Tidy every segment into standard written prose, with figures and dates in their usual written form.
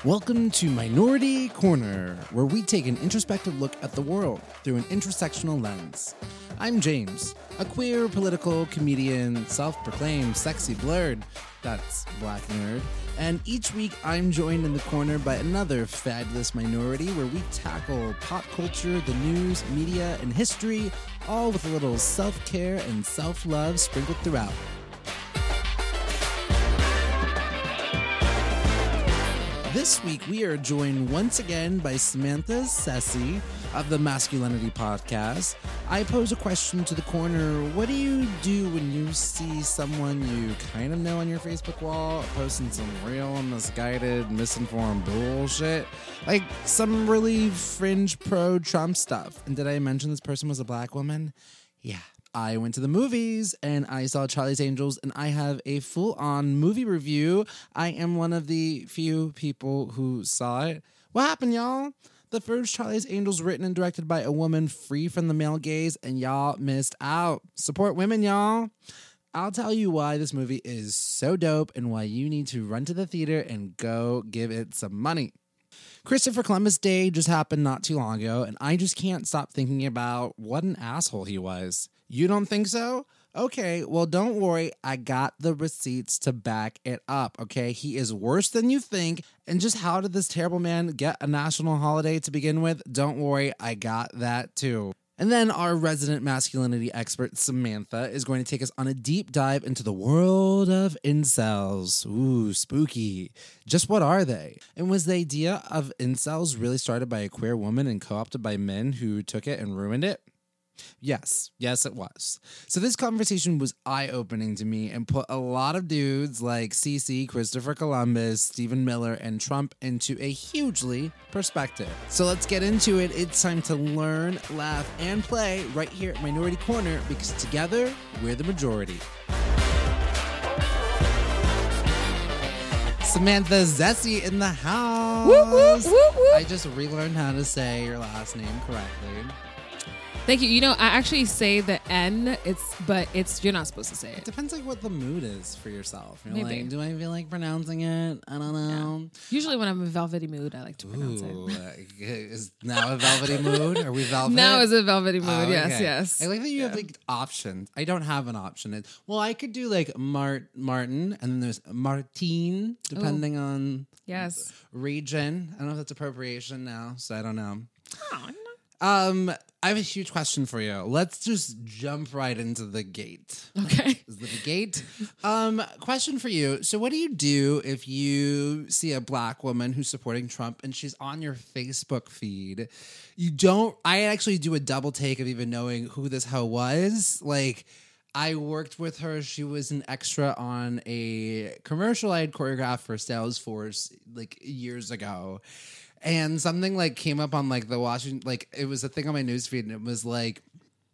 Welcome to Minority Corner, where we take an introspective look at the world through an intersectional lens. I'm James, a queer political comedian, self-proclaimed sexy blurred, that's black nerd, and each week I'm joined in the corner by another fabulous minority where we tackle pop culture, the news, media, and history, all with a little self-care and self-love sprinkled throughout. This week, we are joined once again by Samantha Ceci of the Masculinity Podcast. I pose a question to the corner. What do you do when you see someone you kind of know on your Facebook wall posting some real misguided, misinformed bullshit? Like some really fringe pro-Trump stuff. And did I mention this person was a black woman? Yeah. I went to the movies and I saw Charlie's Angels and I have a full-on movie review. I am one of the few people who saw it. What happened, y'all? The first Charlie's Angels written and directed by a woman free from the male gaze, and y'all missed out. Support women, y'all. I'll tell you why this movie is so dope and why you need to run to the theater and go give it some money. Christopher Columbus Day just happened not too long ago, and I just can't stop thinking about what an asshole he was. You don't think so? Okay, well, don't worry. I got the receipts to back it up, okay? He is worse than you think. And just how did this terrible man get a national holiday to begin with? Don't worry, I got that too. And then our resident masculinity expert, Samantha, is going to take us on a deep dive into the world of incels. Ooh, spooky. Just what are they? And was the idea of incels really started by a queer woman and co-opted by men who took it and ruined it? Yes, it was. So this conversation was eye-opening to me and put a lot of dudes like CC, Christopher Columbus, Stephen Miller, and Trump into a hugely perspective. So let's get into it. It's time to learn, laugh, and play right here at Minority Corner because together, we're the majority. Samantha Ceci in the house. Whoop, whoop, whoop, whoop. I just relearned how to say your last name correctly. Thank you. You know, I actually say the N, but you're not supposed to say It it. depends like what the mood is for yourself. You're Maybe. like, do I feel like pronouncing it? I don't know. Yeah. Usually when I'm in a velvety mood, I like to pronounce Ooh, it. is now a velvety mood? Are we velvet? Now is a velvety mood. Oh, Yes, okay. yes. I like that you have like options. I don't have an option. Well, I could do like Martin, and then there's Martine, depending on Yes. region. I don't know if that's appropriation now, so I don't know. Oh, no. I have a huge question for you. Let's just jump right into the gate. Okay. Is it the gate? Question for you. So what do you do if you see a black woman who's supporting Trump and she's on your Facebook feed? I actually do a double take of even knowing who this hoe was. Like, I worked with her. She was an extra on a commercial I had choreographed for Salesforce like years ago. And something like came up on like the Washington, like it was a thing on my newsfeed, and it was like,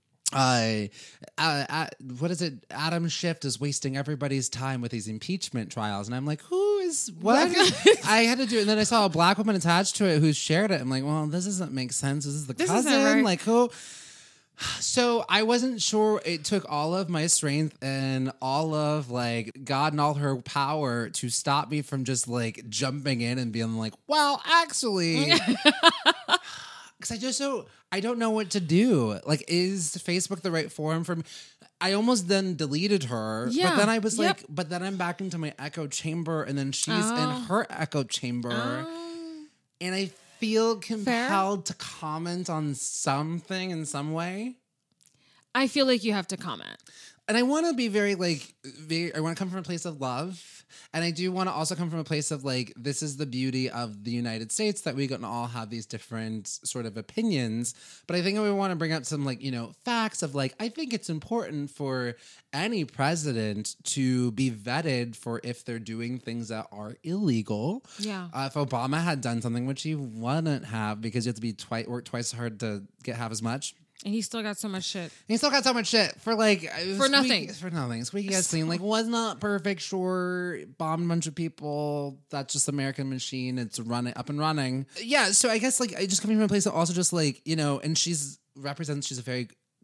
what is it? Adam Schiff is wasting everybody's time with these impeachment trials, and I'm like, who is what? I had to do it, and then I saw a black woman attached to it who shared it. I'm like, well, this doesn't make sense. This is the cousin, right. like who? So I wasn't sure. It took all of my strength and all of like God and all her power to stop me from just like jumping in and being like, well, actually, because I don't know what to do. Like, is Facebook the right forum for me? I almost then deleted her, Yeah. but then I was Yep. like, but then I'm back into my echo chamber, and then she's in her echo chamber, and I feel compelled to comment on something in some way. I feel like you have to comment. And I want to be I want to come from a place of love. And I do want to also come from a place of like, this is the beauty of the United States, that we can all have these different sort of opinions. But I think we want to bring up some like, facts of like, I think it's important for any president to be vetted for if they're doing things that are illegal. Yeah. If Obama had done something, which he wouldn't have, because you have to be work twice as hard to get half as much. And he still got so much shit. He still got so much shit for like For nothing. For nothing. Squeaky ass clean. Like, was not perfect. Sure, bombed a bunch of people. That's just American machine. It's running up and running. Yeah. So I guess like I just coming from a place that also just like and she's a very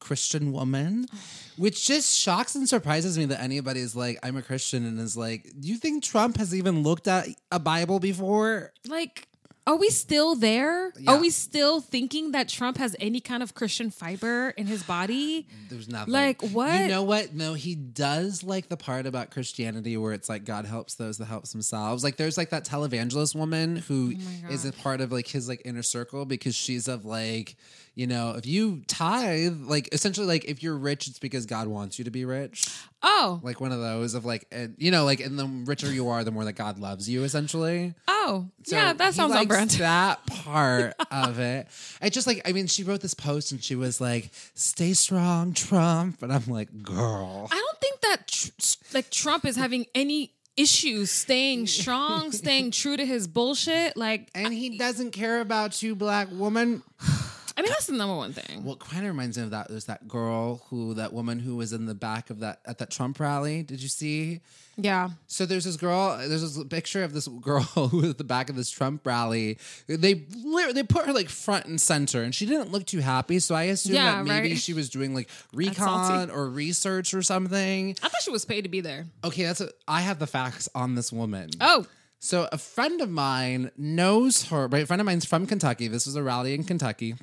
Christian woman, which just shocks and surprises me that anybody is like, I'm a Christian, and is like, do you think Trump has even looked at a Bible before? Like, are we still there? Yeah. Are we still thinking that Trump has any kind of Christian fiber in his body? There's nothing. Like, what? You know what? No, he does like the part about Christianity where it's like God helps those that helps themselves. Like there's like that televangelist woman who is a part of like his like inner circle because she's of like, you know, if you tithe, like essentially like if you're rich, it's because God wants you to be rich. Oh. Like one of those of like, you know, like and the richer you are, the more that God loves you essentially. Oh. So yeah, that sounds he on brand. likes that part of it. It's just like, I mean, she wrote this post and she was like, stay strong, Trump. And I'm like, girl. I don't think that like Trump is having any issues staying strong, staying true to his bullshit. Like, And he doesn't care about you, black woman. I mean, that's the number one thing. What kind of reminds me of that was that girl that woman who was in the back of that, at that Trump rally. Did you see? Yeah. So there's this picture of this girl who was at the back of this Trump rally. They put her like front and center, and she didn't look too happy. So I assume that maybe right. she was doing like recon salty. or research or something. I thought she was paid to be there. Okay, I have the facts on this woman. Oh. So a friend of mine knows her. Right, a friend of mine's from Kentucky. This was a rally in Kentucky.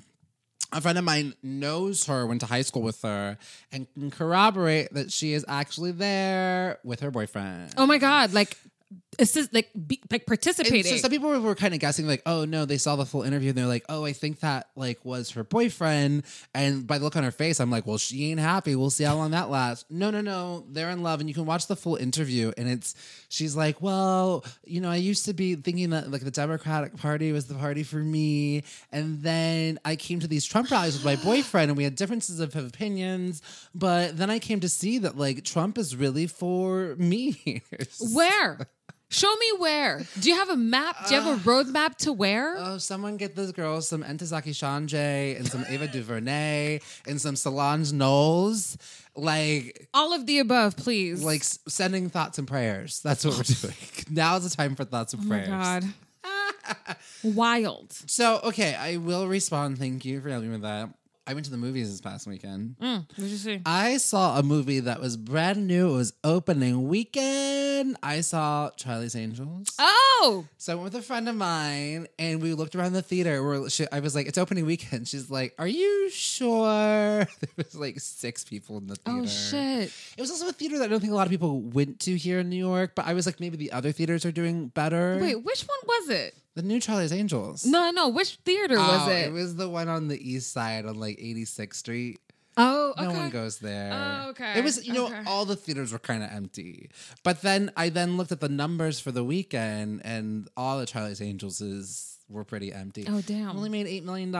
A friend of mine knows her, went to high school with her, and can corroborate that she is actually there with her boyfriend. Oh my God. Like, assist, like participating. And so some people were kind of guessing, like, oh no, they saw the full interview and they're like, oh, I think that like was her boyfriend. And by the look on her face, I'm like, well, she ain't happy. We'll see how long that lasts. No, they're in love, and you can watch the full interview. And she's like, well, you know, I used to be thinking that like the Democratic Party was the party for me, and then I came to these Trump rallies with my boyfriend, and we had differences of opinions, but then I came to see that like Trump is really for me. Where? Show me where. Do you have a map? Do you have a roadmap to where? Oh, someone get this girl some Entezaki Shanjay and some Ava DuVernay and some Solange Knowles. Like all of the above, please. Like sending thoughts and prayers. That's what we're doing. Now is the time for thoughts and prayers. Oh my God. Wild. So, okay, I will respond. Thank you for helping me with that. I went to the movies this past weekend. What did you see? I saw a movie that was brand new. It was opening weekend. I saw Charlie's Angels. Oh! So I went with a friend of mine, and we looked around the theater. I was like, it's opening weekend. She's like, are you sure? There was like 6 people in the theater. Oh, shit. It was also a theater that I don't think a lot of people went to here in New York, but I was like, maybe the other theaters are doing better. Wait, which one was it? The new Charlie's Angels. No. Which theater was it? It was the one on the east side on like 86th Street. Oh, okay. No one goes there. Oh, okay. It was, all the theaters were kind of empty. But then I looked at the numbers for the weekend, and all the Charlie's Angels were pretty empty. Oh, damn. Only made $8 million.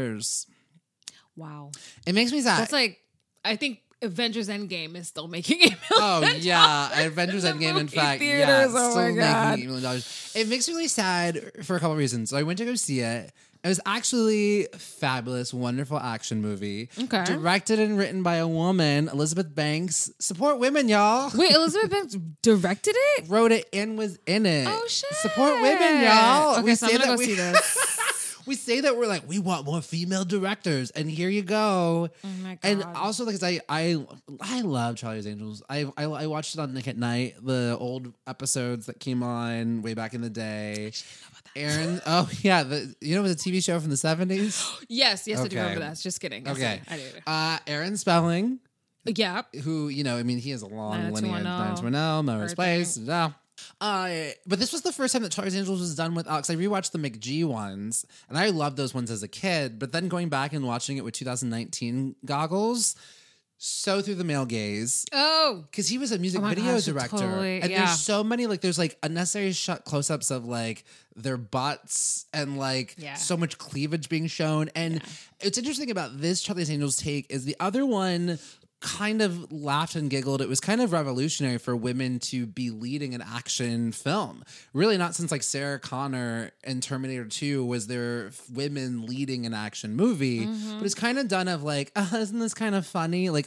Wow. It makes me sad. That's like, I think Avengers Endgame is still making $8 million. Oh, yeah. Avengers Endgame, in fact, theaters, yeah, oh still my God. making $8 million. It makes me really sad for a couple of reasons. So I went to go see it. It was actually a fabulous, wonderful action movie. Okay. Directed and written by a woman, Elizabeth Banks. Support women, y'all. Wait, Elizabeth Banks directed it? Wrote it and was in it. Oh, shit. Support women, y'all. Okay, so I'm going to go see this. We say that we're like, we want more female directors, and here you go. Oh my God. And also, because I love Charlie's Angels. I watched it on Nick at Night, the old episodes that came on way back in the day. Aaron, oh yeah, it was a TV show from the 70s. Yes, I do Okay. remember that. Just kidding. Okay, I did. Aaron Spelling, Yeah. who he has a long 90210, lineage. 90210, Melrose Place. Yeah. But this was the first time that Charlie's Angels was done with Alex. I rewatched the McG ones, and I loved those ones as a kid. But then going back and watching it with 2019 goggles, so through the male gaze. Oh. Because he was a music Oh my video gosh, director. totally, And yeah. there's so many, there's unnecessary shot close-ups of their butts and so much cleavage being shown. And it's interesting about this Charlie's Angels take is the other one kind of laughed and giggled. It was kind of revolutionary for women to be leading an action film. Really not since Sarah Connor in Terminator 2 was there women leading an action movie. But it's kind of done of isn't this kind of funny?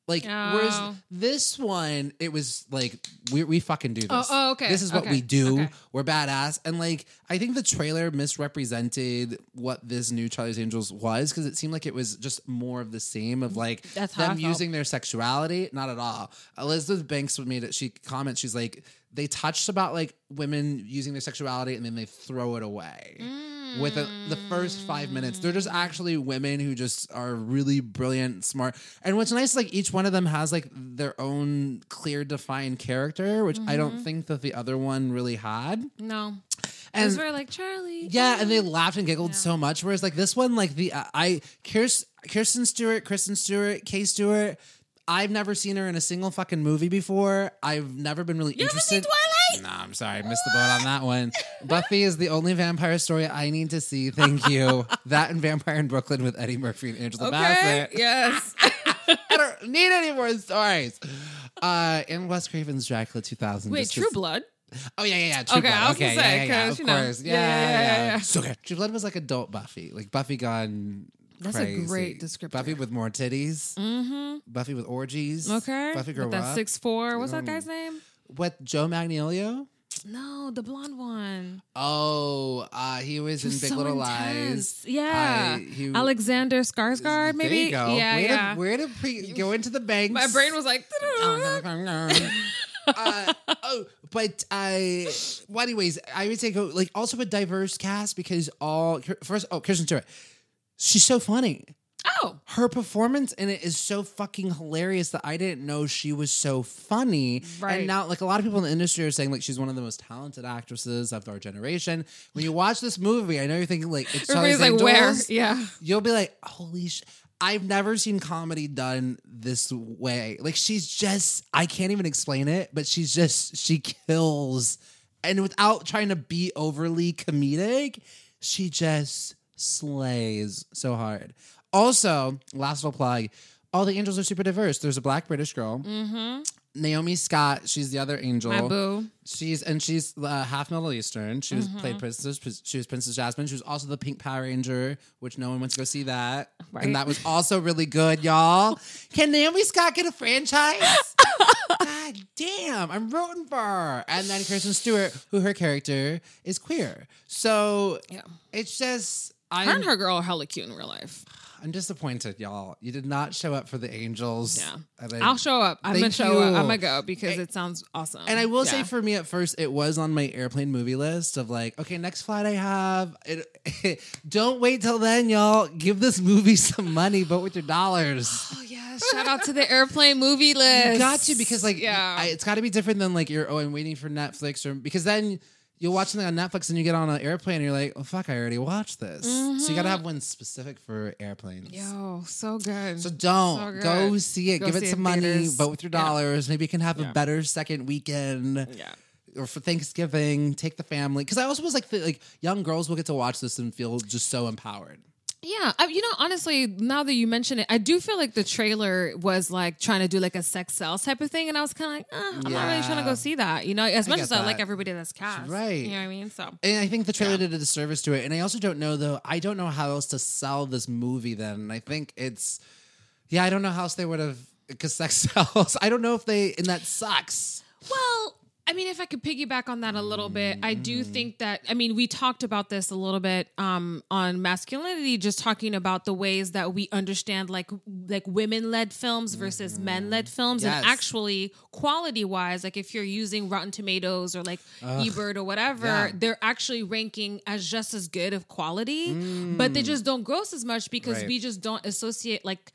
Like, whereas this one, it was like, we fucking do this. Oh, okay. This is what Okay. we do. Okay. We're badass. And like, I think the trailer misrepresented what this new Charlie's Angels was, because it seemed like it was just more of the same of like That's how I them felt. using their sexuality. Not at all. Elizabeth Banks made it. She comments, she's like, they touched about like women using their sexuality and then they throw it away. With the first 5 minutes, they're just actually women who just are really brilliant, smart. And what's nice, like each one of them has like their own clear, defined character, which I don't think that the other one really had. No. And Because we're like, Charlie. yeah, and they laughed and giggled so much. Whereas like this one, like Kristen Stewart, Kay Stewart. I've never seen her in a single fucking movie before. I've never been really interested. Ever seen Twilight? No, I'm sorry. I missed the boat on that one. Buffy is the only vampire story I need to see. Thank you. That and Vampire in Brooklyn with Eddie Murphy and Angela Bassett. Yes. I don't need any more stories. And Wes Craven's Dracula 2000. Wait, True Blood? Oh, yeah. True Blood. I was gonna say, yeah, 'cause, of you know. course. Yeah. So good. True Blood was like adult Buffy. Like Buffy gone That's crazy. a great descriptor. Buffy with more titties. Mm-hmm. Buffy with orgies. Okay. Buffy grow With that up. 6'4". What's that guy's name? What, Joe Magnolio? No, the blonde one. Oh, he was in Big So Little intense. Lies. Yeah. He- Alexander Skarsgård, maybe? There you go. Yeah, Way to go into the banks. My brain was like... But well, anyways, I would say go like also a diverse cast because Kristen Stewart, she's so funny. Oh. Her performance in it is so fucking hilarious that I didn't know she was so funny. Right. And now, like, a lot of people in the industry are saying, like, she's one of the most talented actresses of our generation. When you watch this movie, I know you're thinking, like, it's Everybody's Charlie's like, Angels. where? Yeah. You'll be like, holy shit. I've never seen comedy done this way. Like, she's just, I can't even explain it, but she kills. And without trying to be overly comedic, she just slays so hard. Also, last little plug, all the angels are super diverse. There's a black British girl. Mm-hmm. Naomi Scott, she's the other angel. My boo. She's half Middle Eastern. She was played Princess. She was Princess Jasmine. She was also the Pink Power Ranger, which no one went to go see that, Right. and that was also really good, y'all. Can Naomi Scott get a franchise? God damn, I'm rooting for her. And then Kristen Stewart, who her character is queer, so Yeah. it's just Her and her girl are hella cute in real life. I'm disappointed, y'all. You did not show up for the Angels. Yeah. And I'll show up. I'm Thank gonna show up. you. I'm gonna go because it sounds awesome. And I will say Yeah. for me at first, it was on my airplane movie list of like, okay, next flight I have. Don't wait till then, y'all. Give this movie some money, vote with your dollars. Oh yeah! Shout out to the airplane movie list. You got to, because like, yeah, it's got to be different than like I'm waiting for Netflix, or because then you'll watch something on Netflix and you get on an airplane and you're like, oh fuck, I already watched this. So you got to have one specific for airplanes. yo, so good. So don't So good. go see it. Go Give see it it some in money. theaters. Vote with your Yeah. dollars. Maybe you can have a Yeah. better second weekend. Yeah. Or for Thanksgiving, take the family. Because I also was like young girls will get to watch this and feel just so empowered. Yeah, honestly, now that you mention it, I do feel like the trailer was like trying to do like a sex sells type of thing, and I was kind of like, I'm not really trying to go see that, as much get as I like that. everybody that's cast, Right. You know what I mean? So And I think the trailer did a disservice to it. And I also don't know, though, I don't know how else to sell this movie then. And I think I don't know how else they would have, because sex sells. I don't know if and that sucks. well. I mean, if I could piggyback on that a little bit, I do think that, we talked about this a little bit on masculinity, just talking about the ways that we understand like women-led films versus men-led films. Yes. And actually, quality-wise, like if you're using Rotten Tomatoes or like Ebert or whatever, Yeah. they're actually ranking as just as good of quality, but they just don't gross as much because Right. we just don't associate like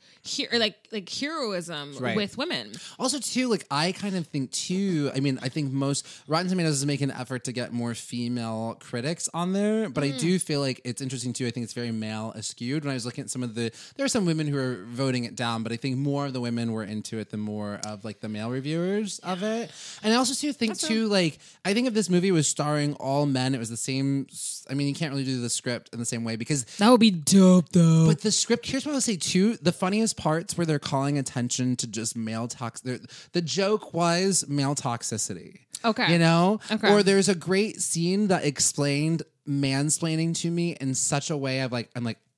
heroism Right. with women. Also, too, like, I kind of think, too, I think most Rotten Tomatoes is making an effort to get more female critics on there, but I do feel like it's interesting, too. I think it's very male skewed. When I was looking at there are some women who are voting it down, but I think more of the women were into it than more of, like, the male reviewers of it. And I also, too, think, too, like, I think if this movie was starring all men, it was the same, you can't really do the script in the same way, because That would be dope, though. but the script, here's what I'll say too. The funniest parts where they're calling attention to just male the joke was male toxicity. Okay. Okay. Or there's a great scene that explained mansplaining to me in such a way of like, I'm like,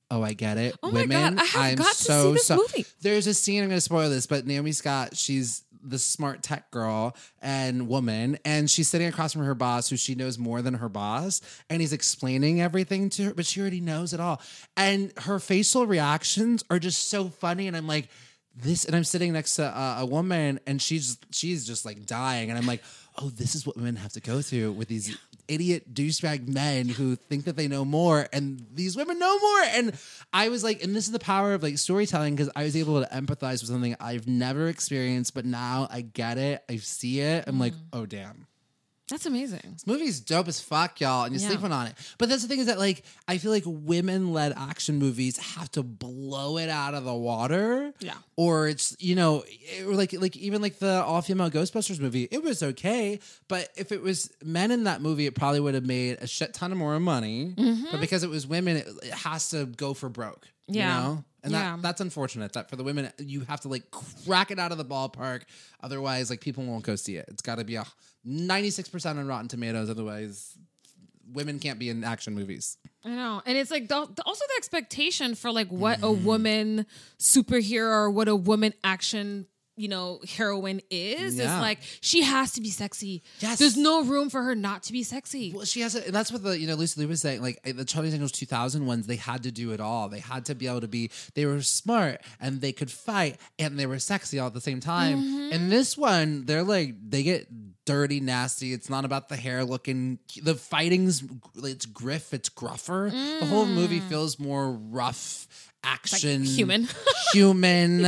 Oh, I get it. Oh Women, my God, I have I'm got to see this movie. There's a scene, I'm going to spoil this, but Naomi Scott, she's the smart tech girl and woman, and she's sitting across from her boss, who she knows more than her boss, and he's explaining everything to her, but she already knows it all. And her facial reactions are just so funny, and I'm like, and I'm sitting next to a woman, and she's just like dying, and I'm like, oh, this is what women have to go through with these idiot douchebag men who think that they know more, and these women know more. And I was like, and this is the power of like storytelling, because I was able to empathize with something I've never experienced, but now I get it, I see it, I'm like, oh damn. That's amazing. This movie's dope as fuck, y'all, and you're sleeping on it. But that's the thing, is that like I feel like women-led action movies have to blow it out of the water. Yeah. Or it's, like even like the all-female Ghostbusters movie, it was okay, but if it was men in that movie, it probably would have made a shit ton of more money. Mm-hmm. But because it was women, it has to go for broke. Yeah. You know? And that's unfortunate, that for the women, you have to like crack it out of the ballpark. Otherwise, like people won't go see it. It's got to be a 96% on Rotten Tomatoes. Otherwise, women can't be in action movies. I know. And it's like also the expectation for like what a woman superhero or what a woman action heroine is like she has to be sexy. Yes. There's no room for her not to be sexy. Well, she has to, and that's what the Lucy Liu was saying. Like the Charlie's Angels 2000 ones, they had to do it all. They had to be able to be. They were smart and they could fight and they were sexy all at the same time. Mm-hmm. And this one, they're like they get dirty, nasty. It's not about the hair looking. The fighting's it's griff. It's gruffer. The whole movie feels more rough. Action, like human.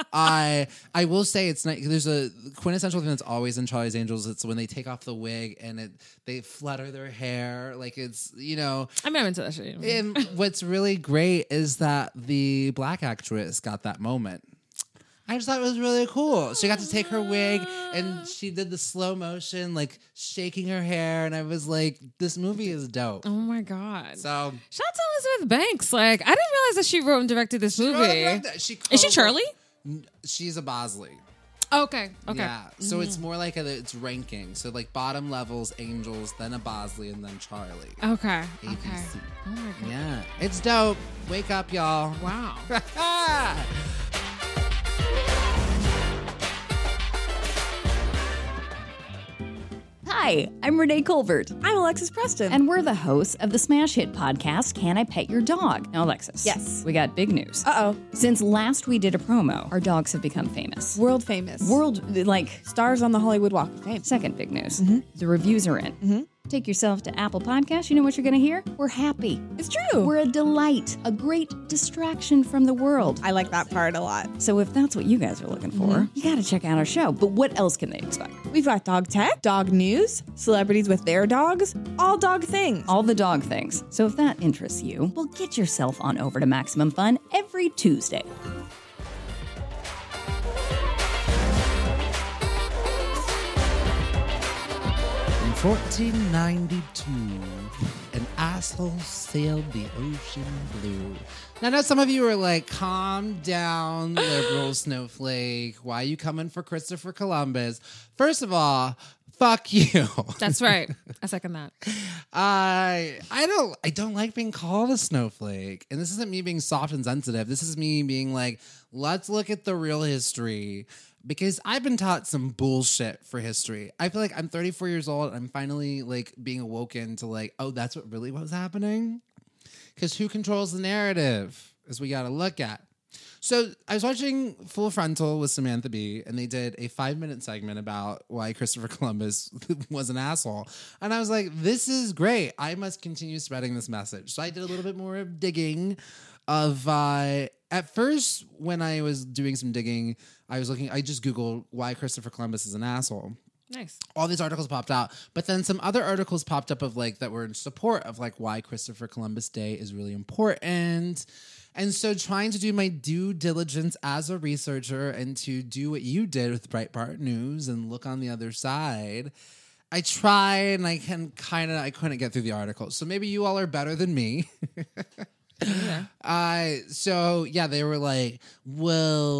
I will say it's not. There's a quintessential thing that's always in Charlie's Angels. It's when they take off the wig and they flutter their hair, like it's I'm not into that shit. And what's really great is that the black actress got that moment. I just thought it was really cool. She got to take her wig and she did the slow motion, like shaking her hair. And I was like, this movie is dope. Oh my God. So shout out to Elizabeth Banks. Like, I didn't realize that she wrote and directed this movie. Is she Charlie? She's a Bosley. Okay. Yeah. So it's more like it's ranking. So like bottom levels, Angels, then a Bosley, and then Charlie. Okay. ABC. Okay. Oh my God. Yeah. It's dope. Wake up, y'all. Wow. Hi, I'm Renee Colbert. I'm Alexis Preston. And we're the hosts of the smash hit podcast, Can I Pet Your Dog? Now, Alexis. Yes. We got big news. Uh-oh. Since last we did a promo, our dogs have become famous. World famous. Stars on the Hollywood Walk of Fame. Second big news. Mm-hmm. The reviews are in. Mm-hmm. Take yourself to Apple Podcasts. You know what you're going to hear? We're happy. It's true. We're a delight, a great distraction from the world. I like that part a lot. So if that's what you guys are looking for, you got to check out our show. But what else can they expect? We've got dog tech, dog news, celebrities with their dogs, all dog things. All the dog things. So if that interests you, well, get yourself on over to Maximum Fun every Tuesday. In 1492, an asshole sailed the ocean blue. Now, I know some of you are like, calm down, liberal snowflake. Why are you coming for Christopher Columbus? First of all, fuck you. That's right. I second that. I don't like being called a snowflake. And this isn't me being soft and sensitive. This is me being like, let's look at the real history. Because I've been taught some bullshit for history. I feel like I'm 34 years old and I'm finally like being awoken to like, oh, that's what really was happening? Because who controls the narrative is we got to look at. So I was watching Full Frontal with Samantha Bee, and they did a 5-minute segment about why Christopher Columbus was an asshole. And I was like, this is great. I must continue spreading this message. So I did a little bit more of digging of at first, when I was doing some digging, I just Googled why Christopher Columbus is an asshole. Nice. All these articles popped out, but then some other articles popped up of like that were in support of like why Christopher Columbus Day is really important. And so trying to do my due diligence as a researcher and to do what you did with Breitbart News and look on the other side, I tried and I couldn't get through the article. So maybe you all are better than me. Yeah. So yeah, they were like, well,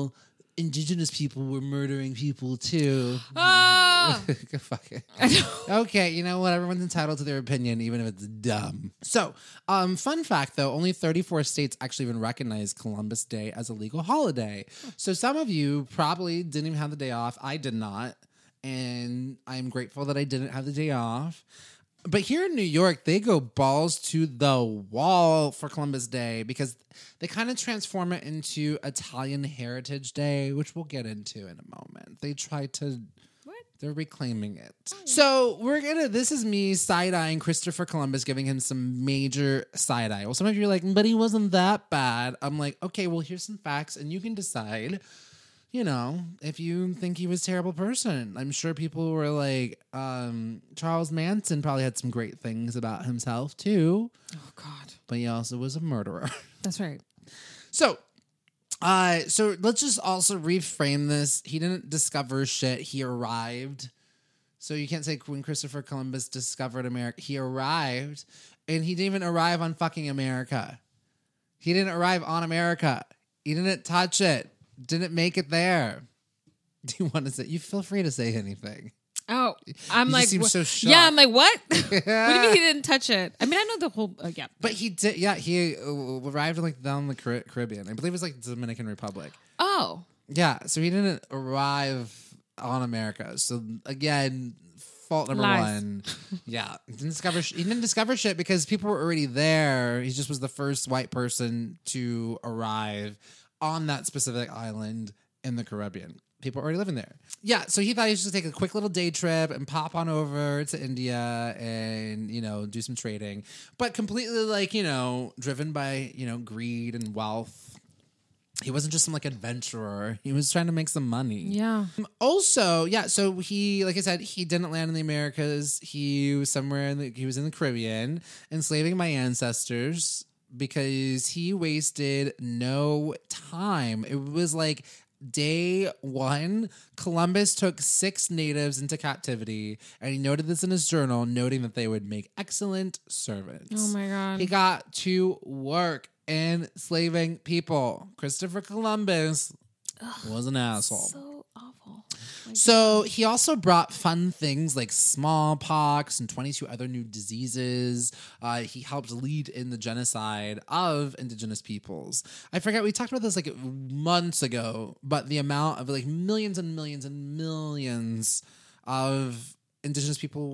indigenous people were murdering people too. Ah! Fuck it. Okay, you know what? Everyone's entitled to their opinion, even if it's dumb. So, fun fact though, only 34 states actually even recognize Columbus Day as a legal holiday. So some of you probably didn't even have the day off. I did not. And I'm grateful that I didn't have the day off. But here in New York, they go balls to the wall for Columbus Day because they kind of transform it into Italian Heritage Day, which we'll get into in a moment. They try to... They're reclaiming it. So this is me side-eyeing Christopher Columbus, giving him some major side-eye. Well, some of you are like, but he wasn't that bad. I'm like, okay, well, here's some facts, and you can decide, you know, if you think he was a terrible person. I'm sure people were like, Charles Manson probably had some great things about himself, too. Oh, God. But he also was a murderer. That's right. So let's just also reframe this. He didn't discover shit. He arrived. So you can't say when Christopher Columbus discovered America. He arrived, and he didn't even arrive on fucking America. He didn't arrive on America. He didn't touch it. Didn't make it there. Do you want to say? You feel free to say anything. Oh, I'm You like, just seem so shocked. yeah, I'm like, what? What do you mean he didn't touch it? I mean, I know the whole, yeah. But he did. Yeah, he arrived like down the Caribbean. I believe it was like the Dominican Republic. Oh. Yeah, so he didn't arrive on America. So again, fault number Lies. one. Yeah, he didn't discover shit because people were already there. He just was the first white person to arrive on that specific island in the Caribbean. People were already living there. Yeah, so he thought he should just take a quick little day trip and pop on over to India and, you know, do some trading. But completely, like, you know, driven by, you know, greed and wealth. He wasn't just some, like, adventurer. He was trying to make some money. Yeah. Also, yeah, so he, like I said, he didn't land in the Americas. He was somewhere he was in the Caribbean, enslaving my ancestors because he wasted no time. It was like... Day one, Columbus took 6 natives into captivity, and he noted this in his journal, noting that they would make excellent servants. Oh my God. He got to work enslaving people. Christopher Columbus was an asshole. So awful. So he also brought fun things like smallpox and 22 other new diseases. He helped lead in the genocide of indigenous peoples. I forget, we talked about this like months ago, but the amount of like millions and millions and millions of indigenous people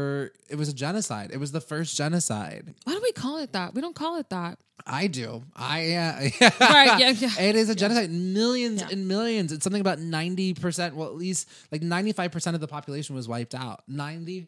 it was a genocide. It was the first genocide. Why do we call it that? We don't call it that. I do. Right, yeah. It is a genocide. Millions and millions. It's something about 90%, well, at least like 95% of the population was wiped out. 95%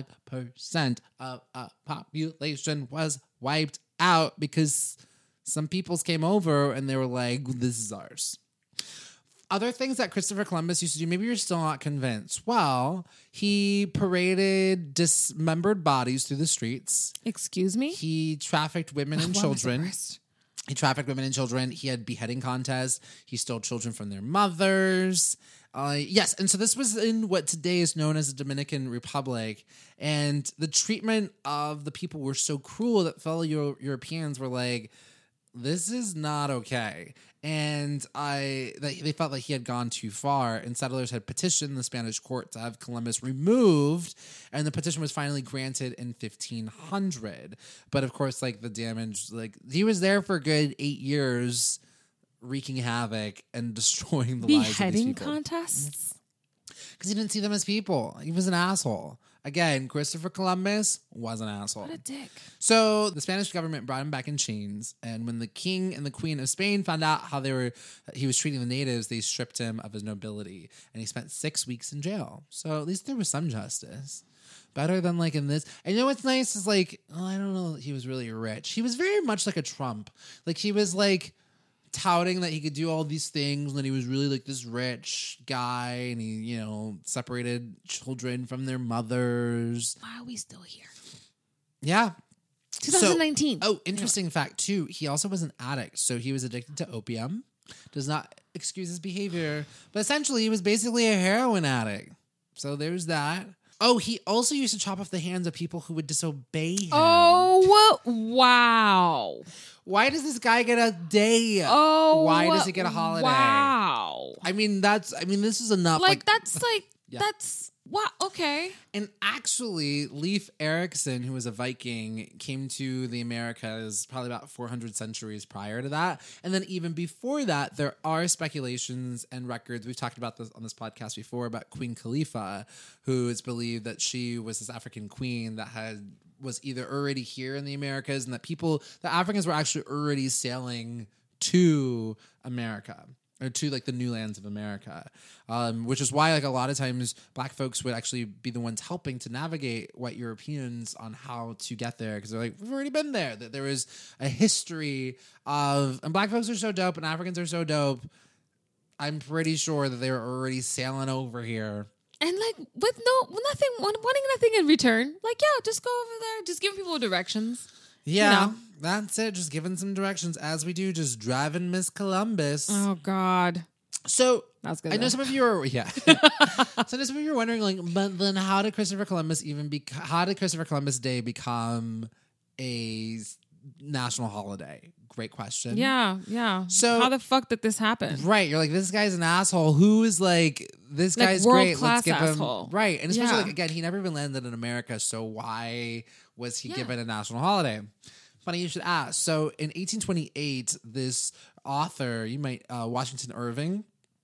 of a population was wiped out because some peoples came over and they were like, this is ours. Other things that Christopher Columbus used to do, maybe you're still not convinced. Well, he paraded dismembered bodies through the streets. Excuse me? He trafficked women and children. He trafficked women and children. He had beheading contests. He stole children from their mothers. Yes, and so this was in what today is known as the Dominican Republic. And the treatment of the people were so cruel that fellow Europeans were like, this is not okay. And they felt like he had gone too far, and settlers had petitioned the Spanish court to have Columbus removed, and the petition was finally granted in 1500. But of course, like the damage, like he was there for a good 8 years, wreaking havoc and destroying the lives of these Beheading people. contests? Because he didn't see them as people. He was an asshole. Again, Christopher Columbus was an asshole. What a dick. So the Spanish government brought him back in chains, and when the king and the queen of Spain found out how he was treating the natives, they stripped him of his nobility, and he spent 6 weeks in jail. So at least there was some justice. Better than like in this. And you know what's nice is like, I don't know, he was really rich. He was very much like a Trump. Like he was like touting that he could do all these things, and that he was really like this rich guy, and he, you know, separated children from their mothers. Why are we still here? Yeah. 2019. Interesting fact too. He also was an addict, so he was addicted to opium. Does not excuse his behavior, but essentially he was basically a heroin addict. So there's that. Oh, he also used to chop off the hands of people who would disobey him. Oh, wow. Why does this guy get a day? Oh, why does he get a holiday? Wow. I mean, this is enough. That's wow. Okay. And actually, Leif Erikson, who was a Viking, came to the Americas probably about 400 centuries prior to that. And then even before that, there are speculations and records. We've talked about this on this podcast before about Queen Khalifa, who is believed that she was this African queen that was either already here in the Americas and that the Africans were actually already sailing to America. Or to like the new lands of America, which is why like a lot of times Black folks would actually be the ones helping to navigate white Europeans on how to get there because they're like, we've already been there. That there was a history and Black folks are so dope and Africans are so dope. I'm pretty sure that they were already sailing over here. And like with wanting nothing in return. Like, yeah, just go over there, just give people directions. Yeah, you know. That's it. Just giving some directions as we do, just driving Miss Columbus. Oh God. So that's good. I know some of you are So I know some of you are wondering, like, but then how did Christopher Columbus Day become a national holiday? Great question. Yeah. So how the fuck did this happen? Right. You're like, this guy's an asshole. Who is like, this like guy's great. Let's give asshole. him. Right. And especially, like, again, he never even landed in America. So why was he given a national holiday? Funny you should ask. So in 1828, this author, Washington Irving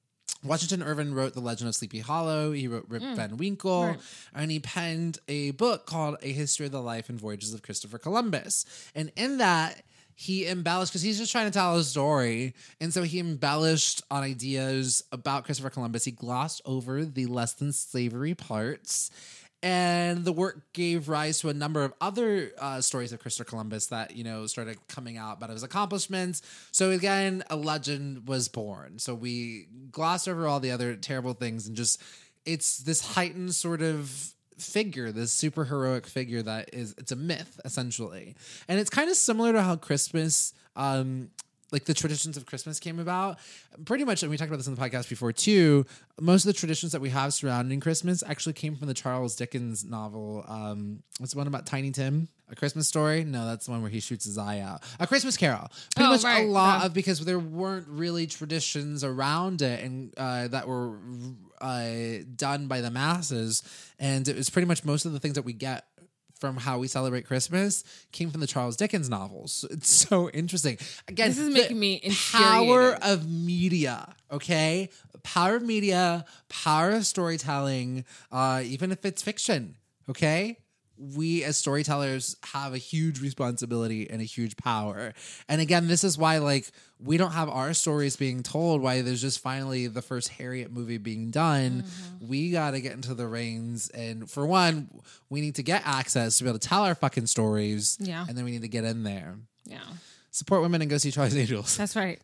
wrote The Legend of Sleepy Hollow. He wrote Rip Van Winkle. Right. And he penned a book called A History of the Life and Voyages of Christopher Columbus. And in that, he embellished, because he's just trying to tell a story. And so he embellished on ideas about Christopher Columbus. He glossed over the less than slavery parts. And the work gave rise to a number of other stories of Christopher Columbus that, started coming out about his accomplishments. So again, a legend was born. So we glossed over all the other terrible things and just, it's this heightened sort of figure, this super heroic figure it's a myth, essentially. And it's kind of similar to how Christmas, like the traditions of Christmas came about. Pretty much, and we talked about this in the podcast before too, most of the traditions that we have surrounding Christmas actually came from the Charles Dickens novel. What's the one about Tiny Tim? A Christmas Story? No, that's the one where he shoots his eye out. A Christmas Carol. Pretty much a lot of, because there weren't really traditions around it and that were done by the masses. And it was pretty much most of the things that we get from how we celebrate Christmas came from the Charles Dickens novels. It's so interesting. Again, this is making me infuriated. Power of media, okay? Power of media, power of storytelling, even if it's fiction, okay? We as storytellers have a huge responsibility and a huge power. And again, this is why, like, we don't have our stories being told, why there's just finally the first Harriet movie being done. Mm-hmm. We got to get into the reins. And for one, we need to get access to be able to tell our fucking stories. Yeah. And then we need to get in there. Yeah. Support women and go see Charlie's Angels. That's right.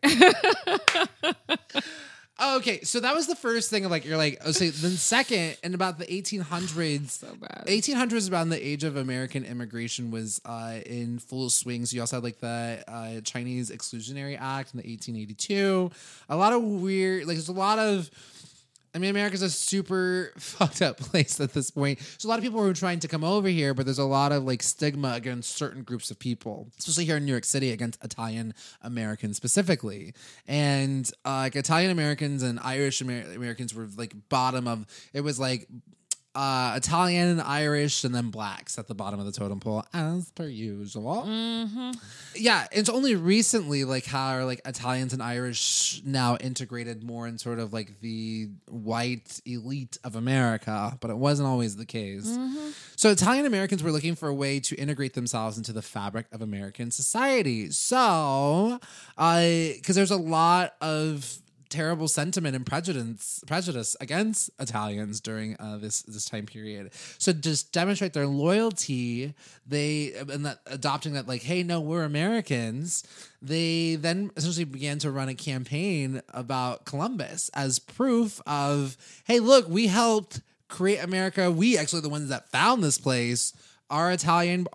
Okay, so that was the first thing of like, you're like, okay, then second, and about the 1800s. So bad. 1800s, around the age of American immigration was in full swing. So you also had like the Chinese Exclusionary Act in the 1882. A lot of weird, like there's a lot of, America's a super fucked up place at this point. So a lot of people were trying to come over here, but there's a lot of like stigma against certain groups of people, especially here in New York City against Italian Americans specifically. And like Italian Americans and Irish Americans were like bottom of, it was like Italian and Irish and then blacks at the bottom of the totem pole, as per usual. Mm-hmm. Yeah, it's only recently like how like Italians and Irish now integrated more in sort of like the white elite of America, but it wasn't always the case. Mm-hmm. So Italian Americans were looking for a way to integrate themselves into the fabric of American society. So, because there's a lot of terrible sentiment and prejudice against Italians during this time period. So just demonstrate their loyalty, adopting that like, hey, no, we're Americans. They then essentially began to run a campaign about Columbus as proof of, hey, look, we helped create America. We actually the ones that found this place. Our Italian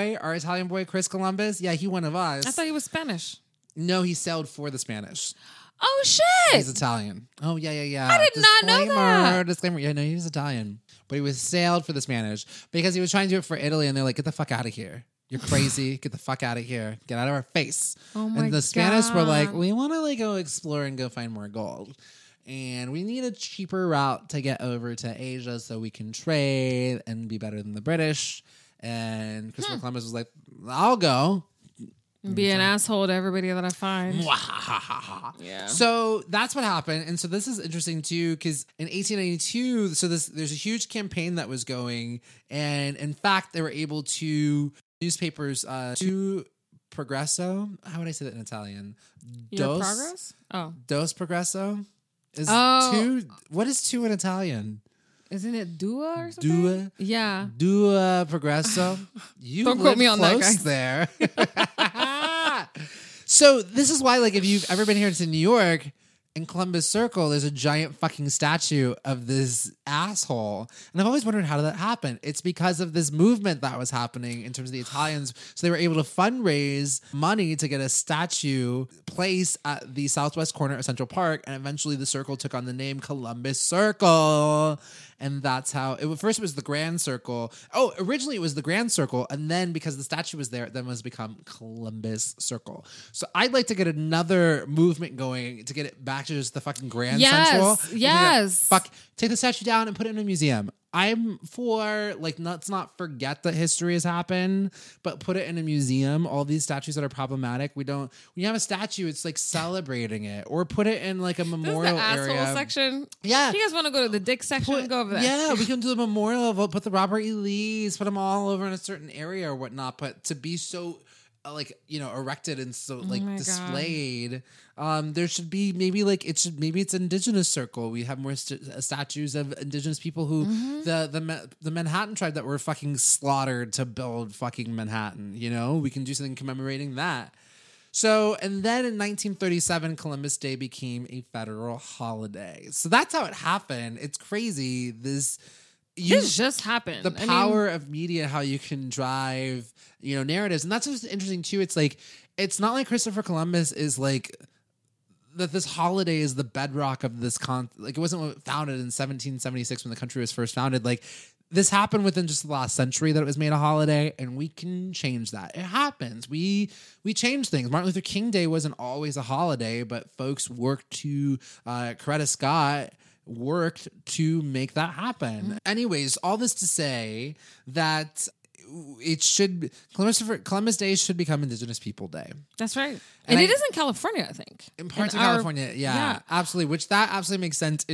boy, Chris Columbus. Yeah, he one of us. I thought he was Spanish. No, he sailed for the Spanish. Oh shit! He's Italian. Oh yeah. I did not know that. Disclaimer. Yeah, no, he was Italian, but he was sailed for the Spanish because he was trying to do it for Italy, and they're like, "Get the fuck out of here! You're crazy! Get the fuck out of here! Get out of our face!" Oh my And the Spanish were like, God. "We want to like go explore and go find more gold." And we need a cheaper route to get over to Asia so we can trade and be better than the British. And Christopher Columbus was like, I'll go. Be an asshole to everybody that I find. Yeah. So that's what happened. And so this is interesting too, because in 1892, there's a huge campaign that was going. And in fact, they were able to newspapers to Progresso. How would I say that in Italian? Your progress? Oh. Dos Progresso? Is Oh. two? What is two in Italian? Isn't it Dua or something? Dua? Yeah. Dua Progresso. You Don't live quote me on that, close guys. there. So this is why, like, if you've ever been here to New York, in Columbus Circle, there's a giant fucking statue of this asshole. And I've always wondered, how did that happen? It's because of this movement that was happening in terms of the Italians. So they were able to fundraise money to get a statue placed at the southwest corner of Central Park. And eventually the circle took on the name Columbus Circle. And that's how first it was the Grand Circle. Oh, originally it was the Grand Circle. And then because the statue was there, it then was become Columbus Circle. So I'd like to get another movement going to get it back to just the fucking Grand Central. Yes. Fuck, take the statue down and put it in a museum. I'm for, like, let's not forget that history has happened, but put it in a museum. All these statues that are problematic, when you have a statue, it's like celebrating it, or put it in like a memorial This is the area. asshole section. Yeah. If you guys want to go to the dick section, go over there. Yeah, we can do the memorial. Put the Robert E. Lees, put them all over in a certain area or whatnot. But to be so, erected and so like my God. displayed, there should be maybe it's Indigenous Circle. We have more statues of Indigenous people who the Manhattan tribe that were fucking slaughtered to build fucking Manhattan. We can do something commemorating that. So, and then in 1937, Columbus Day became a federal holiday. So that's how it happened. It's crazy. This just happened. The power of media, how you can drive, narratives. And that's what's interesting too. It's like, it's not like Christopher Columbus is like, that this holiday is the bedrock of this like, it wasn't founded in 1776 when the country was first founded. Like, this happened within just the last century that it was made a holiday, and we can change that. It happens. We change things. Martin Luther King Day wasn't always a holiday, but folks worked to, Coretta Scott worked to make that happen. Anyways, all this to say that Columbus Day should become Indigenous People Day. That's right. And it is in California, I think. In parts of California, yeah, absolutely. Which that absolutely makes sense.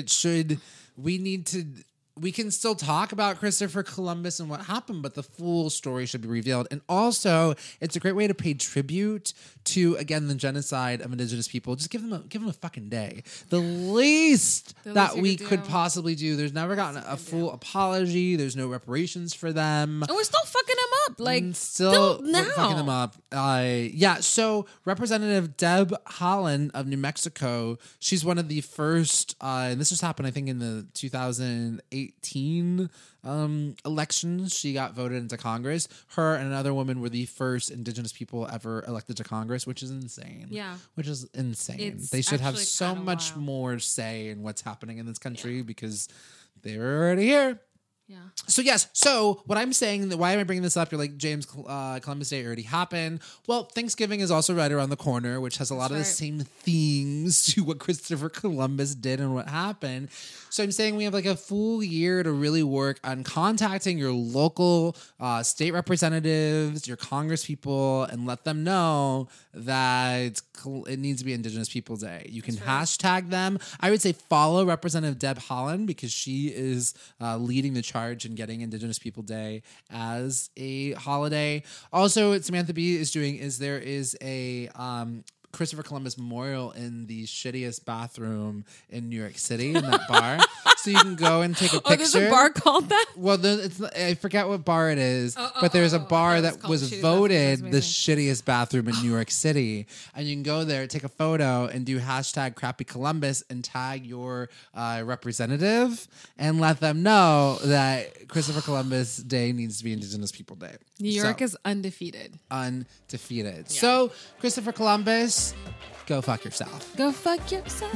We can still talk about Christopher Columbus and what happened, but the full story should be revealed. And also, it's a great way to pay tribute to, again, the genocide of Indigenous people. Just give them a fucking day. The least that we could possibly do. There's never gotten a full apology. There's no reparations for them. And we're still fucking them up. Like, still now. fucking them up. So Representative Deb Haaland of New Mexico, she's one of the first, and this just happened, I think, in the 2018 elections. She got voted into Congress. Her and another woman were the first Indigenous people ever elected to Congress, which is insane. Yeah. Which is insane. It's They should have actually so kinda much wild. more say in what's happening in this country because they're already here. Yeah. So yes, so what I'm saying, why am I bringing this up? You're like, James, Columbus Day already happened. Well, Thanksgiving is also right around the corner, which has a lot of the same themes to what Christopher Columbus did and what happened. So I'm saying we have like a full year to really work on contacting your local state representatives, your Congress people, and let them know that it needs to be Indigenous People Day. You can hashtag them. I would say follow Representative Deb Haaland because she is leading the charge in getting Indigenous People Day as a holiday. Also, what Samantha Bee is doing is there is a Christopher Columbus memorial in the shittiest bathroom in New York City in that bar. so you can go and take a picture. Oh, there's a bar called that? Well, I forget what bar it is, but there's a bar that was voted the shittiest bathroom in New York City. And you can go there, take a photo, and do hashtag Crappy Columbus and tag your representative and let them know that Christopher Columbus Day needs to be Indigenous People Day. New York is undefeated. Undefeated. Yeah. So, Christopher Columbus, go fuck yourself. Go fuck yourself.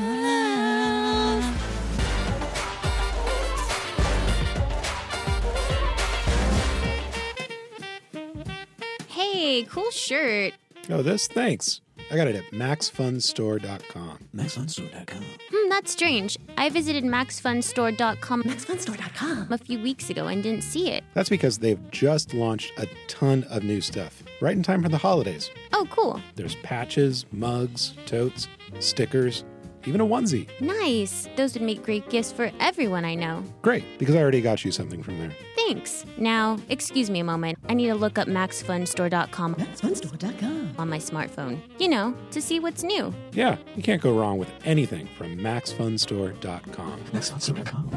Hey, cool shirt. Oh, this? Thanks. I got it at maxfunstore.com. maxfunstore.com. That's strange. I visited maxfunstore.com a few weeks ago and didn't see it. That's because they've just launched a ton of new stuff, right in time for the holidays. Oh, cool. There's patches, mugs, totes, stickers, even a onesie. Nice. Those would make great gifts for everyone I know. Great, because I already got you something from there. Thanks. Now, excuse me a moment. I need to look up maxfunstore.com on my smartphone. You know, to see what's new. Yeah, you can't go wrong with anything from maxfunstore.com. maxfunstore.com.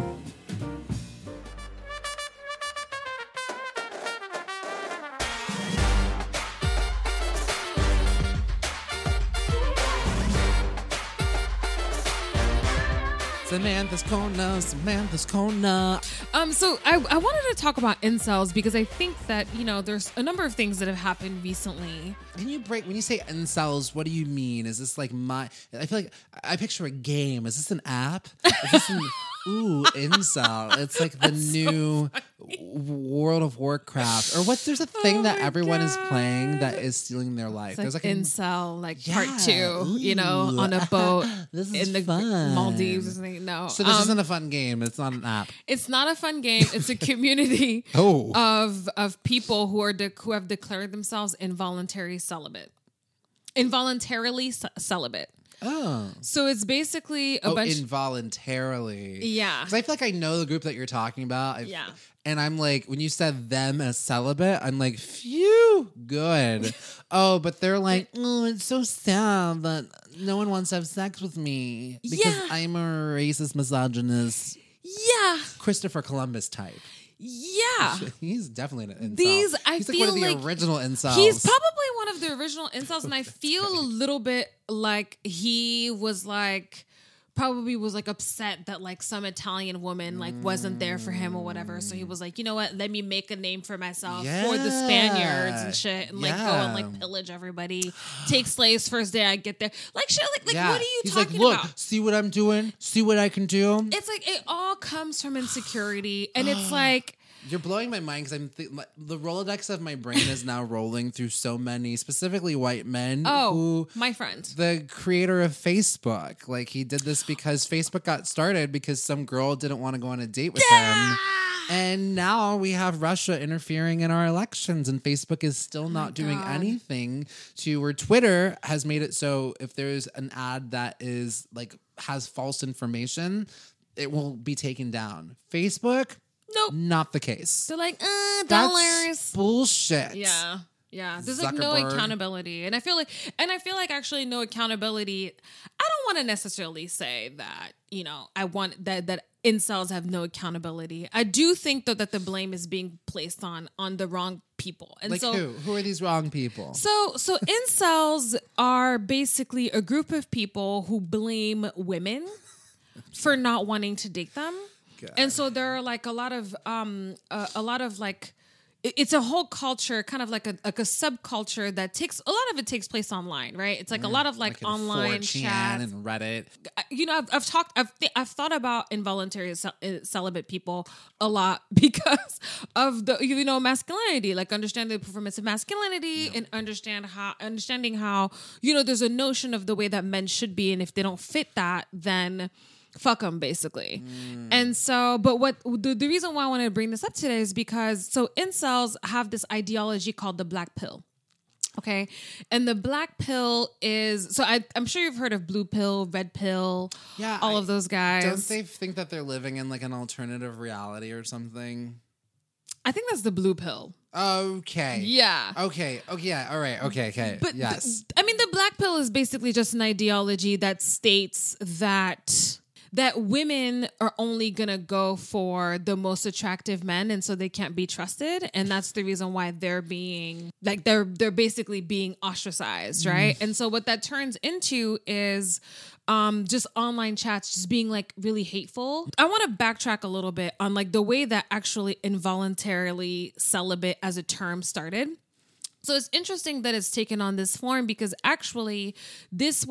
Samantha's Corner. So I wanted to talk about incels because I think that, you know, there's a number of things that have happened recently. Can you break, when you say incels, what do you mean? Is this like I feel like I picture a game. Is this an app? Is this incel. It's like the new World of Warcraft. Or there's a thing that everyone is playing that is stealing their life. It's there's like like incel, like part 2, you know, on a boat this is in the fun. Maldives or something. No. So this isn't a fun game. It's not an app. It's not a fun game. It's a community of people who have declared themselves involuntarily celibate. Oh. So it's basically a bunch involuntarily. Yeah. Because I feel like I know the group that you're talking about. Yeah. And I'm like, when you said them as celibate, I'm like, phew, good. Oh, but they're like, oh, it's so sad that no one wants to have sex with me because I'm a racist misogynist. Yeah. Christopher Columbus type. Yeah. He's definitely an incel. He's like one of the original incels. He's probably one of the original incels, and I feel a little bit like he was like probably was like upset that like some Italian woman like wasn't there for him or whatever. So he was like, you know what? Let me make a name for myself for the Spaniards and shit, and like go and like pillage everybody, take slaves first day I get there, like shit. Like what are you He's talking like, look, about? see what I'm doing? See what I can do? It's like it all comes from insecurity, and it's like. You're blowing my mind because the Rolodex of my brain is now rolling through so many, specifically white men. Oh, my friend. The creator of Facebook. Like, he did this because Facebook got started because some girl didn't want to go on a date with him. And now we have Russia interfering in our elections, and Facebook is still not doing anything to where Twitter has made it so if there's an ad that is like has false information, it will be taken down. Facebook, nope, not the case. They're like, $. That's bullshit. Yeah. Yeah, there's like no accountability. And I feel like actually no accountability. I don't want to necessarily say that, you know, I want that incels have no accountability. I do think though that the blame is being placed on the wrong people. And like so who are these wrong people? So incels are basically a group of people who blame women for not wanting to date them. God. And so there are like a lot of like it's a whole culture, kind of like a subculture that takes a lot of it takes place online, right? It's like a lot of like online chat and Reddit. You know, I've thought about involuntary celibate people a lot because of the masculinity, like understanding the performance of masculinity and understanding how you know there's a notion of the way that men should be, and if they don't fit that, then fuck them, basically. And so, but what the reason why I want to bring this up today is because incels have this ideology called the black pill. Okay. And the black pill is, so I'm sure you've heard of blue pill, red pill, all of those guys. Don't they think that they're living in like an alternative reality or something? I think that's the blue pill. Okay. Yeah. Okay. Yeah. All right. Okay. But yes. the black pill is basically just an ideology that states that that women are only gonna go for the most attractive men, and so they can't be trusted, and that's the reason why they're being like they're basically being ostracized, right? And so what that turns into is just online chats just being like really hateful. I want to backtrack a little bit on like the way that actually involuntarily celibate as a term started. So it's interesting that it's taken on this form because actually this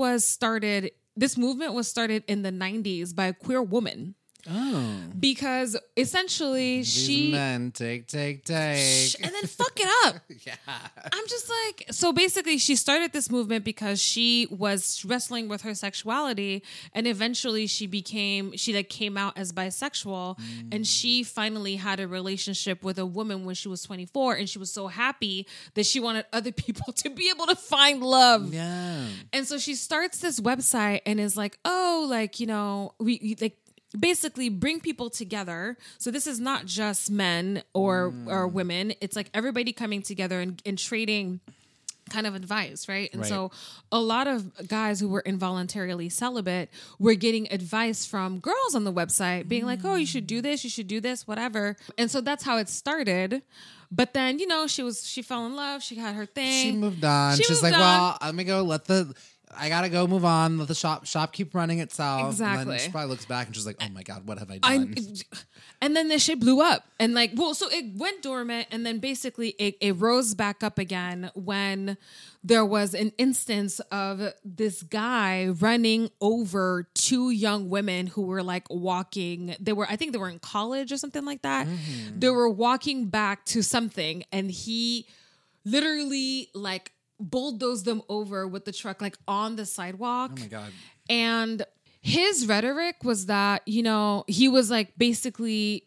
movement was started in the 90s by a queer woman. Oh. Because essentially These men take. And then fuck it up. Yeah. I'm just like, so basically she started this movement because she was wrestling with her sexuality, and eventually she came out as bisexual, and she finally had a relationship with a woman when she was 24, and she was so happy that she wanted other people to be able to find love. Yeah. And so she starts this website and is like, oh, like, you know, we like basically bring people together. So this is not just men or women. It's like everybody coming together and trading kind of advice, right? And so a lot of guys who were involuntarily celibate were getting advice from girls on the website being like, oh, you should do this, whatever. And so that's how it started. But then, you know, she fell in love. She had her thing. She moved on. She's like, well, let me go I gotta go move on. Let the shop keep running itself. Exactly. And then she probably looks back and she's like, oh my God, what have I done? And then this shit blew up. And like, well, so it went dormant and then basically it rose back up again when there was an instance of this guy running over two young women who were like walking. I think they were in college or something like that. Mm-hmm. They were walking back to something and he literally like bulldozed them over with the truck like on the sidewalk. Oh my God. And his rhetoric was that, you know, he was like basically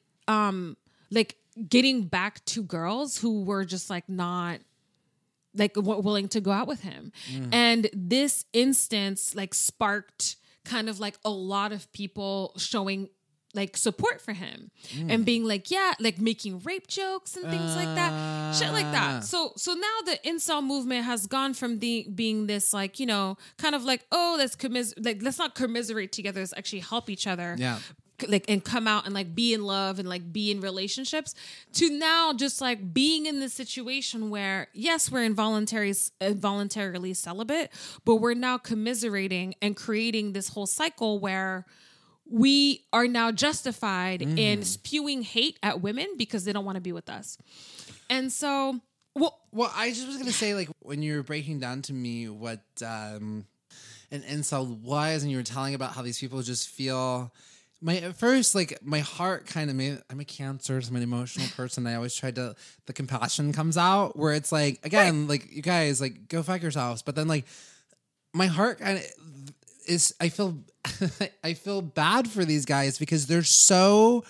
like getting back to girls who were just like not like willing to go out with him. And this instance like sparked kind of like a lot of people showing like support for him and being like, yeah, like making rape jokes and things like that, shit like that. So now the incel movement has gone from being this like, you know, kind of like, oh, let's not commiserate together, let's actually help each other. Yeah. Like and come out and like be in love and like be in relationships, to now just like being in this situation where yes, we're involuntarily celibate, but we're now commiserating and creating this whole cycle where we are now justified in spewing hate at women because they don't want to be with us. And so, well, I just was going to say, like, when you were breaking down to me what an incel was, and you were telling about how these people just feel, at first, like, my heart kind of made, I'm a Cancer, so I'm an emotional person. I always try to, the compassion comes out where it's like, again, like, you guys, like, go fuck yourselves. But then, like, my heart kind of is, I feel bad for these guys because they're so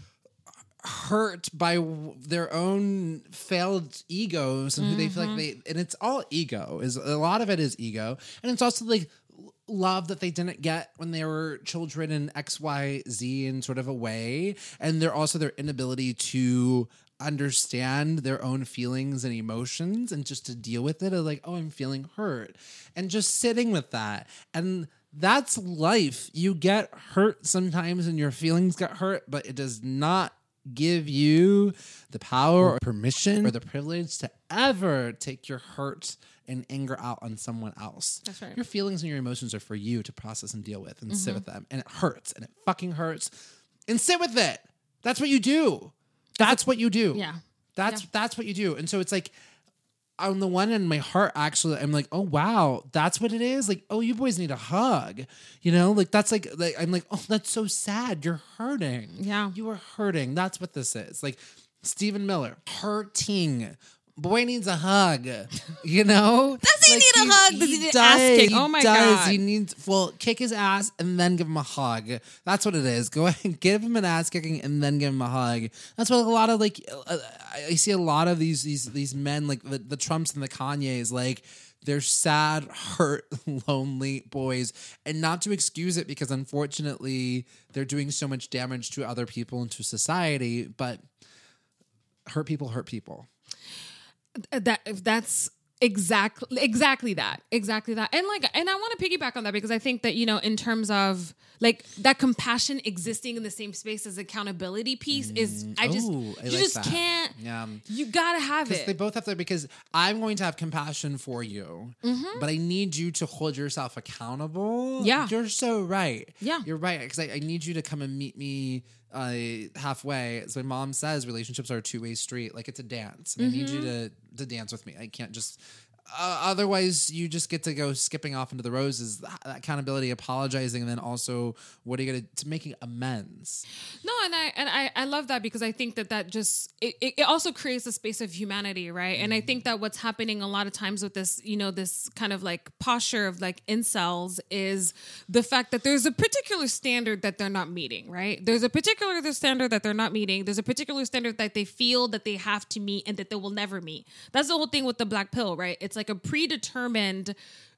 hurt by their own failed egos and who they feel like and it's all ego. A lot of it is ego. And it's also like love that they didn't get when they were children in XYZ in sort of a way. And they're also their inability to understand their own feelings and emotions and just to deal with it. Like, oh, I'm feeling hurt. And just sitting with that. And that's life. You get hurt sometimes and your feelings get hurt, but it does not give you the power or permission or the privilege to ever take your hurt and anger out on someone else. That's right. Your feelings and your emotions are for you to process and deal with and sit with them. And it hurts and it fucking hurts. And sit with it. That's what you do. That's what you do. Yeah. That's what you do. And so it's like, on the one end, my heart actually, I'm like, oh, wow, that's what it is? Like, oh, you boys need a hug. You know, like, that's like I'm like, oh, that's so sad. You're hurting. Yeah. You are hurting. That's what this is. Like, Stephen Miller, hurting. Boy needs a hug, you know? Does he need a hug? Does he need ass kick? Oh my God. He needs, kick his ass and then give him a hug. That's what it is. Go ahead and give him an ass kicking and then give him a hug. That's what a lot of like, I see a lot of these men, like the Trumps and the Kanyes, like they're sad, hurt, lonely boys. And not to excuse it because unfortunately they're doing so much damage to other people and to society, but hurt people hurt people. That's Exactly that. And I want to piggyback on that because I think that, in terms of like that compassion existing in the same space as accountability piece is, you just can't, you gotta have it. They both have to, because I'm going to have compassion for you, but I need you to hold yourself accountable. Yeah. You're so right. Yeah. You're right. Because I need you to come and meet me halfway. As my mom says, relationships are a two-way street. Like it's a dance. And I need you to dance with me. I can't just otherwise you just get to go skipping off into the roses. That accountability, apologizing, and then also what are you gonna to making amends. No, and I love that because I think that just it also creates a space of humanity, right? And I think that what's happening a lot of times with this, this kind of like posture of like incels is the fact that there's a particular standard that they're not meeting, right? There's a particular standard that they're not meeting. There's a particular standard that they feel that they have to meet and that they will never meet. That's the whole thing with the black pill, right? It's like a predetermined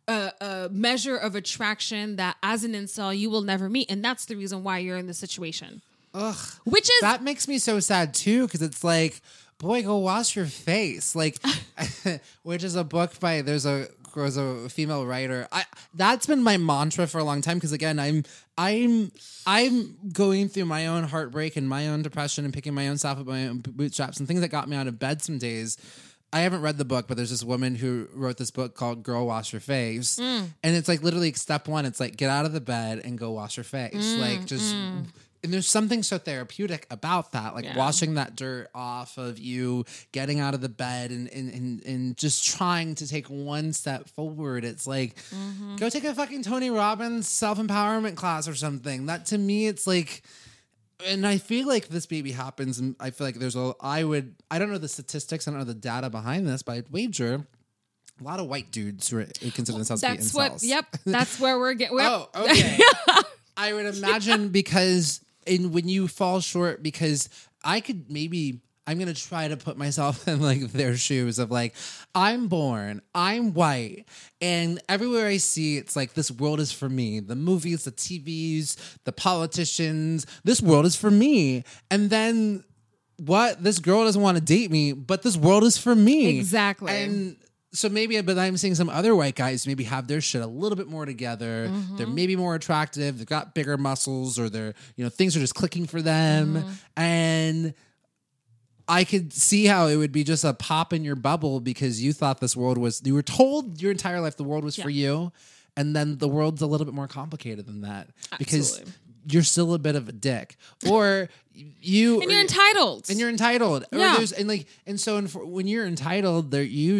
measure of attraction that as an incel you will never meet, and that's the reason why you're in this situation. Ugh, which is that makes me so sad too, because it's like, boy, go wash your face, like, which is a book by there's a female writer. That's been my mantra for a long time because again, I'm going through my own heartbreak and my own depression and picking my own self up by my own bootstraps and things that got me out of bed some days. I haven't read the book, but there's this woman who wrote this book called Girl Wash Your Face. And it's like literally step one. It's like, get out of the bed and go wash your face. Like just, and there's something so therapeutic about that. Like washing that dirt off of you, getting out of the bed and just trying to take one step forward. It's like, go take a fucking Tony Robbins self-empowerment class or something. That to me, it's like, and I feel like this baby happens, and I feel like I don't know the statistics, I don't know the data behind this, but I'd wager a lot of white dudes who consider themselves to be incels. That's where we're getting. Oh, okay. I would imagine because when you fall short, because I'm going to try to put myself in like their shoes of like, I'm white, and everywhere I see, it's like, this world is for me. The movies, the TVs, the politicians, this world is for me. And then what? This girl doesn't want to date me, but this world is for me. Exactly. And so but I'm seeing some other white guys maybe have their shit a little bit more together. They're maybe more attractive. They've got bigger muscles, or they're, things are just clicking for them. And I could see how it would be just a pop in your bubble because you thought you were told your entire life the world was for you. And then the world's a little bit more complicated than that because you're still a bit of a dick, or you're entitled. And you're entitled. Yeah. When you're entitled,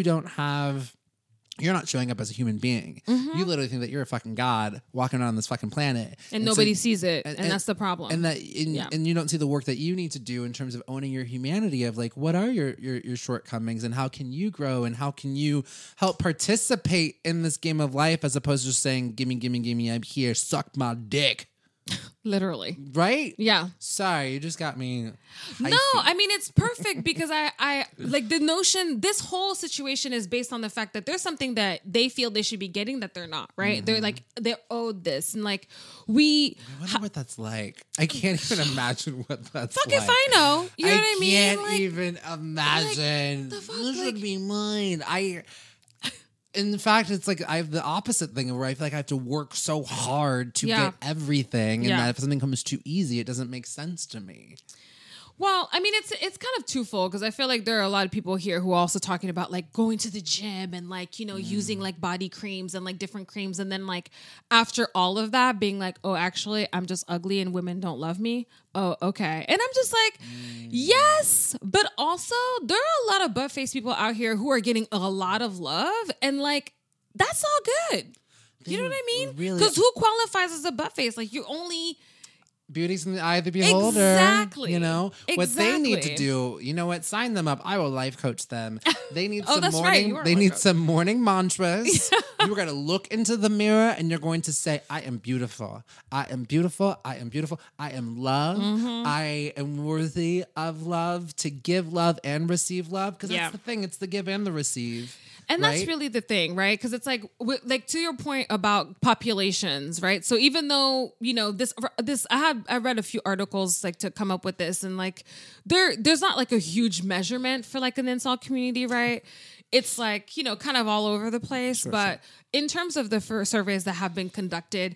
you're not showing up as a human being. You literally think that you're a fucking god walking around this fucking planet. And nobody sees it. And that's the problem. And you don't see the work that you need to do in terms of owning your humanity of like, what are your shortcomings and how can you grow and how can you help participate in this game of life as opposed to just saying, gimme, I'm here, suck my dick. Literally. Right? Yeah. Sorry, you just got me. No, I mean, it's perfect because I like the notion, this whole situation is based on the fact that there's something that they feel they should be getting that they're not, right? They're like, they're owed this. And like, I wonder what that's like. I can't even imagine what that's fuck like. if I know. You know what I mean? I can't even imagine. This would be mine. In fact, it's like I have the opposite thing where I feel like I have to work so hard to get everything, and that if something comes too easy, it doesn't make sense to me. Well, I mean, it's kind of twofold because I feel like there are a lot of people here who are also talking about like going to the gym and like, using like body creams and like different creams. And then like after all of that being like, oh, actually, I'm just ugly and women don't love me. Oh, okay. And I'm just like, yes, but also there are a lot of butt-faced people out here who are getting a lot of love and like, that's all good. You know what I mean? Because who qualifies as a butt face? Like you only... Beauty's in the eye of the beholder. Exactly. What they need to do, sign them up. I will life coach them. They need some morning mantras. You're going to look into the mirror and you're going to say, I am beautiful. I am beautiful. I am beautiful. I am love. I am worthy of love, to give love and receive love. Because that's the thing. It's the give and the receive. And that's really the thing, right? Because it's like to your point about populations, right? So even though, you know, this I read a few articles like to come up with this, and like there's not like a huge measurement for like an incel community, right? It's like, you know, kind of all over the place. But in terms of the surveys that have been conducted,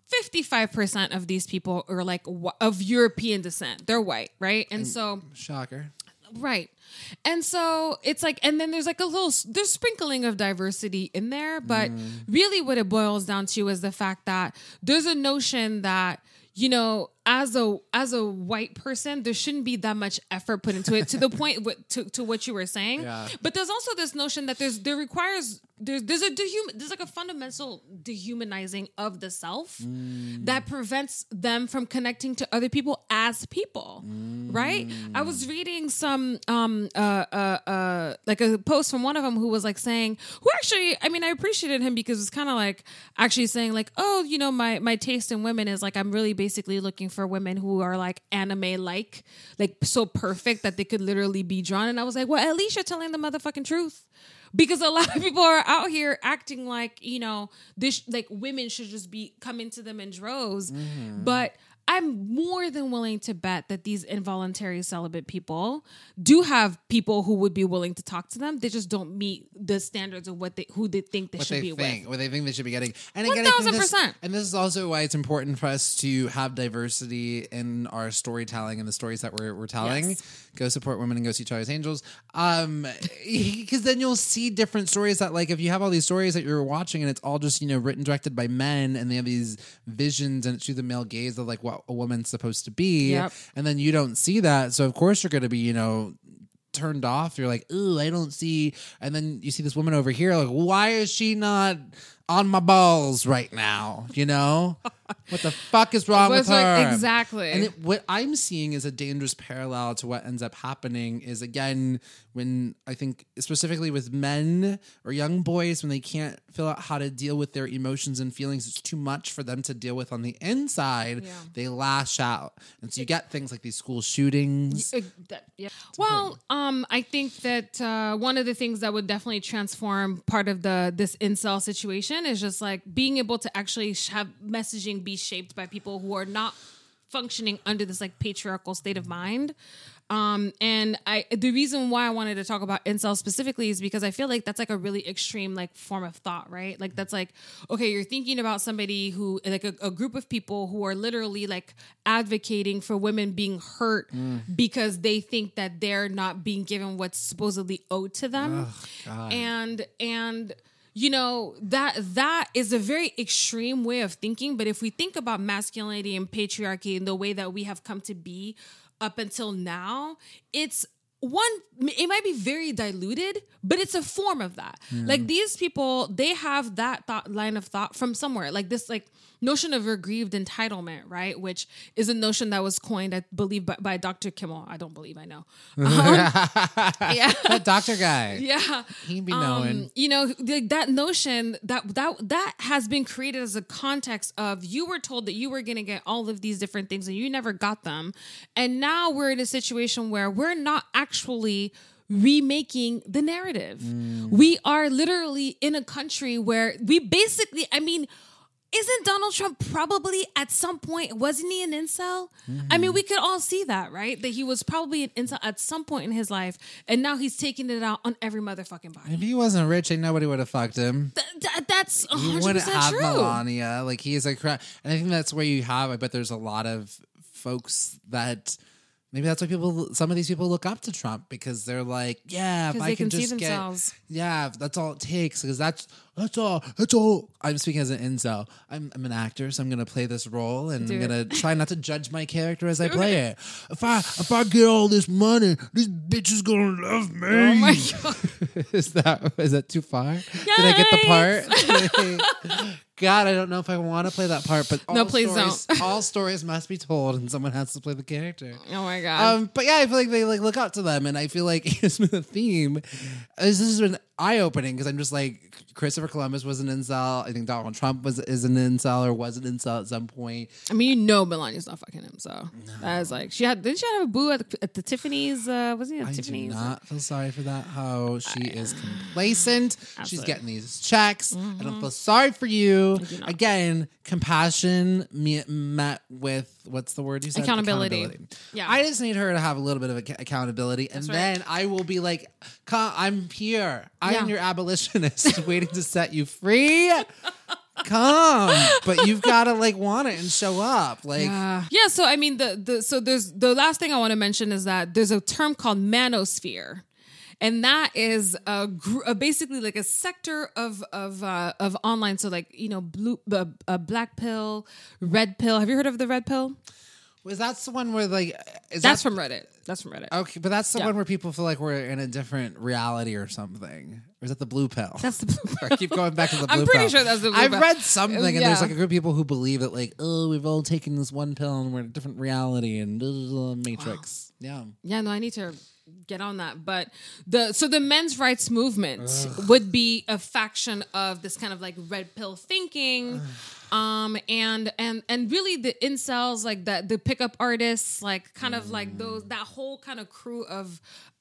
55% of these people are like of European descent. They're white, right? And so shocker. Right. And so it's like, and then there's like there's sprinkling of diversity in there, but really what it boils down to is the fact that there's a notion that, you know, as a white person, there shouldn't be that much effort put into it, to the point to what you were saying. Yeah. But there's also this notion that there's like a fundamental dehumanizing of the self that prevents them from connecting to other people as people. Right? I was reading some like a post from one of them who was like saying, who actually, I mean, I appreciated him because it's kind of like actually saying like, oh, you know, my taste in women is like, I'm really basically looking for women who are like anime like so perfect that they could literally be drawn. And I was like, well, at least you're telling the motherfucking truth. Because a lot of people are out here acting like, you know, this like women should just be coming to them in droves. But I'm more than willing to bet that these involuntary celibate people do have people who would be willing to talk to them. They just don't meet the standards of who they think they should be with. What they think they should be getting. And 1,000%. And this is also why it's important for us to have diversity in our storytelling and the stories that we're telling. Yes. Go support women and go see Charlie's Angels. Because then you'll see different stories that, like, if you have all these stories that you're watching and it's all just, you know, written, directed by men, and they have these visions and it's through the male gaze of like what a woman's supposed to be. Yep. And then you don't see that. So of course you're going to be, you know, turned off. You're like, ooh, I don't see. And then you see this woman over here, like, why is she not on my balls right now? You know? What the fuck is wrong with her? Exactly. And what I'm seeing is a dangerous parallel to what ends up happening is, again, when I think specifically with men or young boys, when they can't figure out how to deal with their emotions and feelings, it's too much for them to deal with on the inside. Yeah. They lash out. And so you get things like these school shootings. Well, I think that one of the things that would definitely transform part of this incel situation is just like being able to actually have messaging be shaped by people who are not functioning under this like patriarchal state of mind. And the reason why I wanted to talk about incel specifically is because I feel like that's like a really extreme like form of thought, right? Like that's like, okay, you're thinking about somebody who like a group of people who are literally like advocating for women being hurt because they think that they're not being given what's supposedly owed to them. Oh, and you know, that is a very extreme way of thinking. But if we think about masculinity and patriarchy and the way that we have come to be up until now, it might be very diluted, but it's a form of that. Like these people, they have that line of thought from somewhere, like this like notion of aggrieved entitlement, right? Which is a notion that was coined, I believe, by Dr. Kimmel. I don't believe, I know. Yeah. That doctor guy. Yeah. He be knowing. You know, like that notion that has been created as a context of you were told that you were going to get all of these different things and you never got them. And now we're in a situation where we're not actually remaking the narrative. We are literally in a country where we basically, I mean, isn't Donald Trump probably at some point, wasn't he an incel? I mean, we could all see that, right? That he was probably an incel at some point in his life, and now he's taking it out on every motherfucking body. If he wasn't rich, ain't nobody would have fucked him. That's 100% true. He wouldn't have true. Melania. Like, he is a crap. And I think that's where you have, I bet there's a lot of folks that... Maybe that's why some of these people look up to Trump, because they're like, yeah, if I can just see themselves. Yeah, that's all it takes, because that's all. I'm speaking as an incel. I'm an actor, so I'm going to play this role, and I'm going to try not to judge my character as I play it. If I get all this money, this bitch is going to love me. Oh my God. Is that too far? Yikes. Did I get the part? God, I don't know if I want to play that part, but please don't. All stories must be told, and someone has to play the character. Oh my God. But yeah, I feel like they like look up to them, and I feel like here's the theme. This has been eye-opening because I'm just like, Christopher Columbus was an incel. I think Donald Trump is an incel or was an incel at some point. I mean, you know, Melania's not fucking him, so that is like didn't she have a boo at the Tiffany's? Was he at Tiffany's? I do not feel sorry for that hoe. She is complacent. Absolutely. She's getting these checks. I don't feel sorry for you. Again, compassion met with what's the word you said? Accountability. Yeah, I just need her to have a little bit of accountability, and then I will be like, I'm here. I am your abolitionist, waiting to set you free. Come, but you've got to like want it and show up. Like, yeah. So I mean, so there's the last thing I want to mention is that there's a term called manosphere. And that is basically like a sector of online. So like, you know, black pill, red pill. Have you heard of the red pill? Was that the one where like that's from Reddit? That's from Reddit. Okay, but that's the one where people feel like we're in a different reality or something. Or is that the blue pill? That's the blue pill. I keep going back to the blue pill. I'm pretty sure that's the blue pill. I've read something, and there's like a group of people who believe that like, oh, we've all taken this one pill and we're in a different reality and Matrix. Wow. Yeah. No, I need to get on that. But the men's rights movement would be a faction of this kind of like red pill thinking. And really the incels, like the pickup artists, like kind of like that whole kind of crew of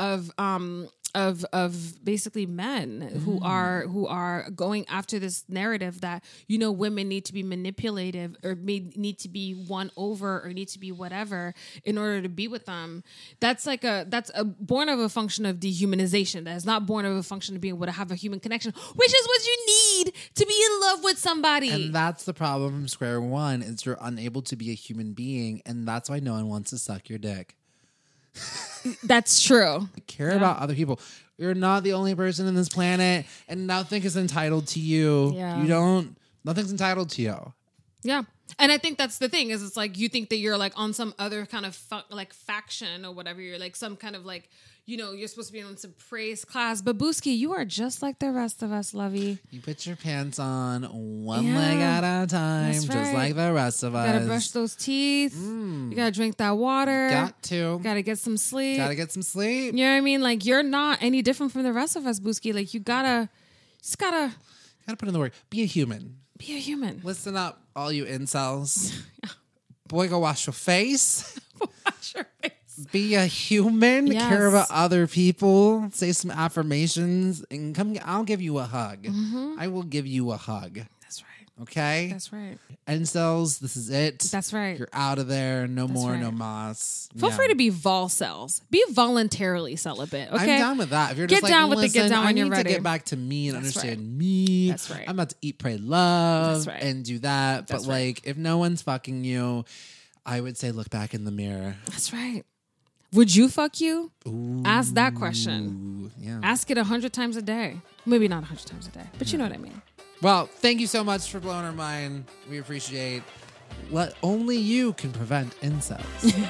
basically men who are going after this narrative that, you know, women need to be manipulative or need to be won over or need to be whatever in order to be with them. That's born of a function of dehumanization. That is not born of a function of being able to have a human connection, which is what you need to be in love with somebody. And that's the problem from square one, is you're unable to be a human being, and that's why no one wants to suck your dick. That's true. Care about other people. You're not the only person in this planet, and nothing is entitled to you. Yeah. Nothing's entitled to you. Yeah. And I think that's the thing, is it's like you think that you're like on some other kind of like faction or whatever. You're like some kind of like, you know, you're supposed to be on some praise class. But Booski, you are just like the rest of us, lovey. You put your pants on one leg at a time, just like the rest of us. You gotta brush those teeth. You gotta drink that water. Got to. Gotta get some sleep. You know what I mean? Like, you're not any different from the rest of us, Booski. Like, you gotta put in the work. Be a human. Be a human. Listen up, all you incels. Boy, go wash your face. Wash your face. Be a human. Yes. Care about other people. Say some affirmations and come. I'll give you a hug. Mm-hmm. I will give you a hug. That's right. Okay? That's right. Incels, this is it. That's right. You're out of there. No more, no mas. Feel free to be volcels. Be voluntarily celibate, okay? I'm down with that. If you're just get down when you're ready. I need to get back to me and understand me. That's right. I'm about to eat, pray, love, and do that. But like, if no one's fucking you, I would say look back in the mirror. That's right. Would you fuck you? Ooh, ask that question. Yeah. Ask it 100 times a day. Maybe not 100 times a day, but you know what I mean. Well, thank you so much for blowing our mind. We appreciate what only you can prevent incels.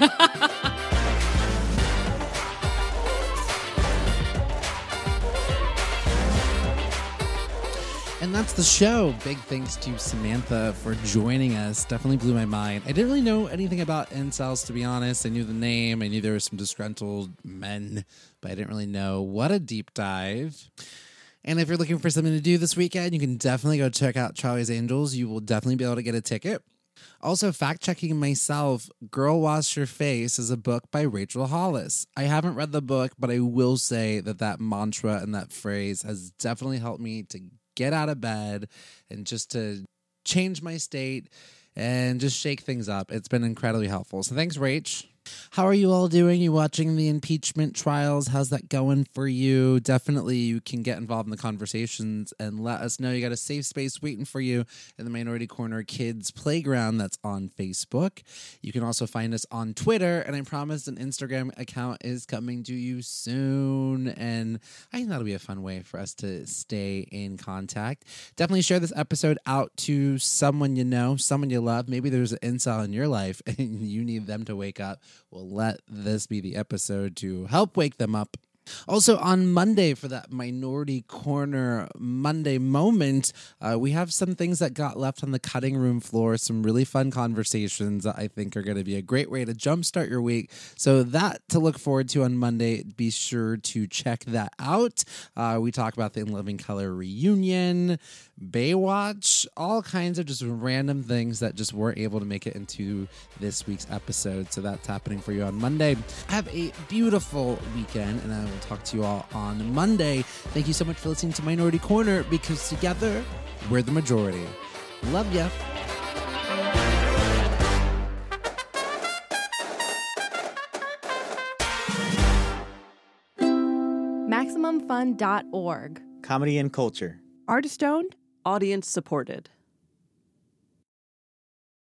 And that's the show. Big thanks to Samantha for joining us. Definitely blew my mind. I didn't really know anything about incels, to be honest. I knew the name. I knew there were some disgruntled men, but I didn't really know. What a deep dive. And if you're looking for something to do this weekend, you can definitely go check out Charlie's Angels. You will definitely be able to get a ticket. Also, fact-checking myself, Girl Wash Your Face is a book by Rachel Hollis. I haven't read the book, but I will say that mantra and that phrase has definitely helped me to get out of bed and just to change my state and just shake things up. It's been incredibly helpful. So thanks, Rach. How are you all doing? You watching the impeachment trials? How's that going for you? Definitely you can get involved in the conversations and let us know. You got a safe space waiting for you in the Minority Corner Kids Playground that's on Facebook. You can also find us on Twitter, and I promise an Instagram account is coming to you soon. And I think that'll be a fun way for us to stay in contact. Definitely share this episode out to someone you know, someone you love. Maybe there's an incel in your life and you need them to wake up. Well, let this be the episode to help wake them up. Also on Monday, for that Minority Corner Monday moment, we have some things that got left on the cutting room floor, some really fun conversations that I think are going to be a great way to jumpstart your week. So that to look forward to on Monday. Be sure to check that out. We talk about the In Living Color reunion, Baywatch, all kinds of just random things that just weren't able to make it into this week's episode. So that's happening for you on Monday. Have a beautiful weekend, and I will talk to you all on Monday. Thank you so much for listening to Minority Corner, because together we're the majority. Love ya. MaximumFun.org. Comedy and culture. Artist owned. Audience supported.